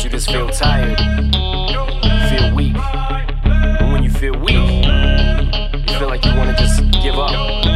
you just feel tired, feel weak. And when you feel weak, you feel like you wanna just give up.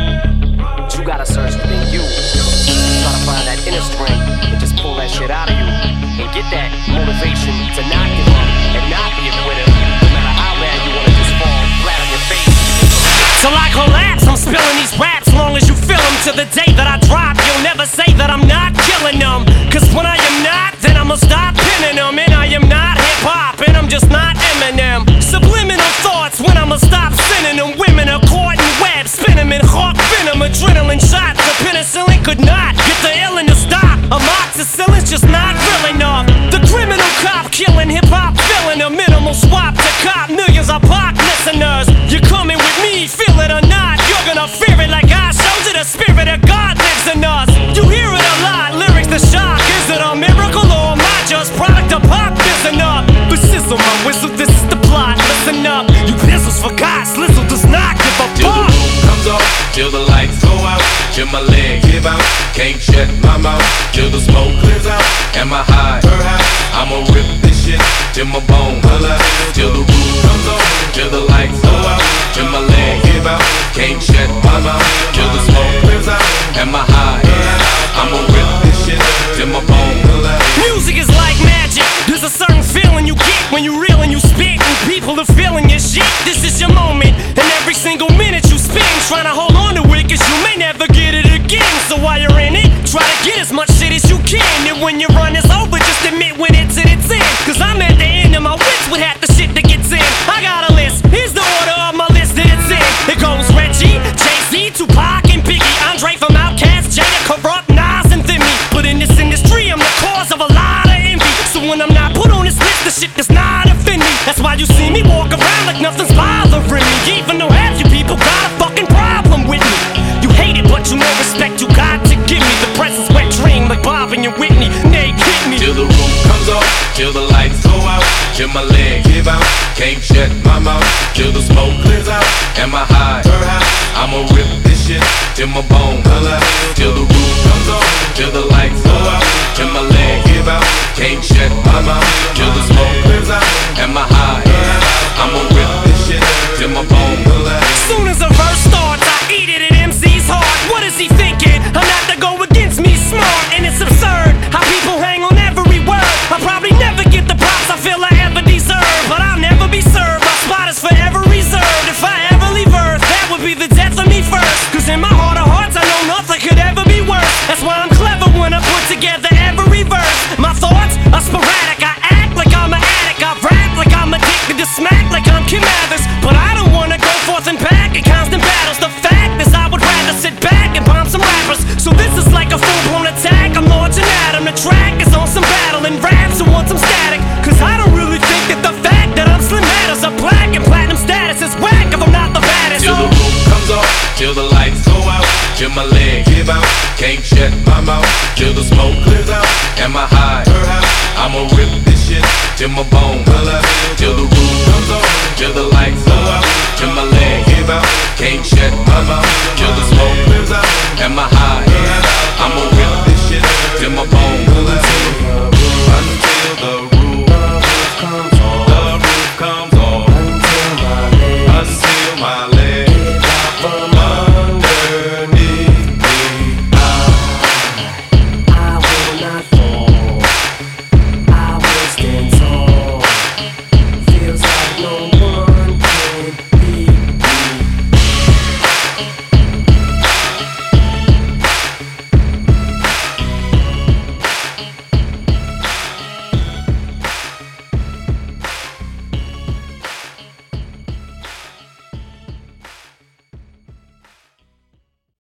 But you gotta search within you. Try to find that inner strength and just pull that shit out of you. And get that motivation to not give up and not be a quitter. No matter how bad you wanna just fall flat on your face. Till I collapse, I'm spilling these raps. Long as you feel them to the day that I drop, you'll never say that I'm not killing them. Cause when I am not, then I'ma stop pinning them. And I am not hip-hop, and I'm just not Eminem. Subliminal thoughts when I'ma stop sending them. Women are caught in webs, spin them in hawk venom. Adrenaline shots, the penicillin could not get the illin' to stop. Amoxicillin's just not real enough. The criminal cop killing hip-hop, filling a minimal swap to cop millions of pop listeners. You're coming with me, feel it or not, you're gonna fear it like I showed you. The spirit of God lives in us. You hear it a lot, lyrics to shock. Is it a miracle or am I just product of pop? Listen up, but sizzle my whistle, this is the plot. Listen up, you pistols forgot, Slizzle does not give a till fuck. the roof comes off, till the lights go out, till my legs give out, can't shut my mouth, till the smoke clears out, and my high, I'ma rip this shit till my bone holla, till the roof comes off, till the lights go out, till my legs give out, can't shut my mouth, till the smoke clears out, and my high, I'ma rip this shit till my bone holla. Music is like magic. There's a certain feeling you get when you reel and you spit, and people are feeling your shit. This is your moment, and every single minute you spend trying to hold on to it, cause you may never get it again. So while you're in it, try to get as much shit as you can. And when your run is over, just admit when it's in its end. Cause I'm at the end of my wits with half the shit that gets in. I got a list, here's the order of my list that it's in. It goes Reggie, Jay-Z, Tupac, and Biggie, Andre from Outkast, Jada, Corrupt, Nas, and Thimmy. But in this industry, I'm the cause of a lot of envy. So when I'm not put on this list, the shit does not offend me. That's why you see me walk around like nothing's bothering me. Even though half you people got a fucking problem with me. You hate it, but you know respect you got to give me. The presence wet dream like Bob and your Whitney. Nay, hit me. Till the roof comes off, till the lights go out, till my legs give out, can't shut my mouth, till the smoke clears out, and my high, I'ma rip this shit till my bone holla, till the roof comes off, till the lights go out, till my legs give out, can't shut my mouth, till the smoke clears out, and my high, I'ma rip this shit till my bone holla. Soon as a verse starts, I eat it at MC's heart. What is he thinking? I'm not to go against me, smart, and it's absurd how people hang on every word. I'll probably never get the props I feel I ever deserve, but I'll never be served. My spot is forever reserved. If I ever leave Earth, that would be the death of me first. Cause in my heart of hearts, I know nothing could ever be worse. That's why I'm clever when I put together every verse. My thoughts are sporadic. I act like I'm an addict. I rap like I'm addicted to smack like I'm Kim Mathers. But I don't wanna go forth and back in constant battles. The fact is I would rather sit back and bomb some rappers. So this is like a full-blown attack. I'm launching at 'em. The track is on some battle and raps who want some static. Cause I don't really think that the fact that I'm Slim matters. A black and platinum status is whack if I'm not the baddest. Till the roof comes off, till the lights go out, till my legs give out, can't shut my mouth, till the smoke clears out, and my high, I'ma rip this shit till my bone holla, till the roof comes off, till the lights go out, till my legs give out, can't shut my mouth, till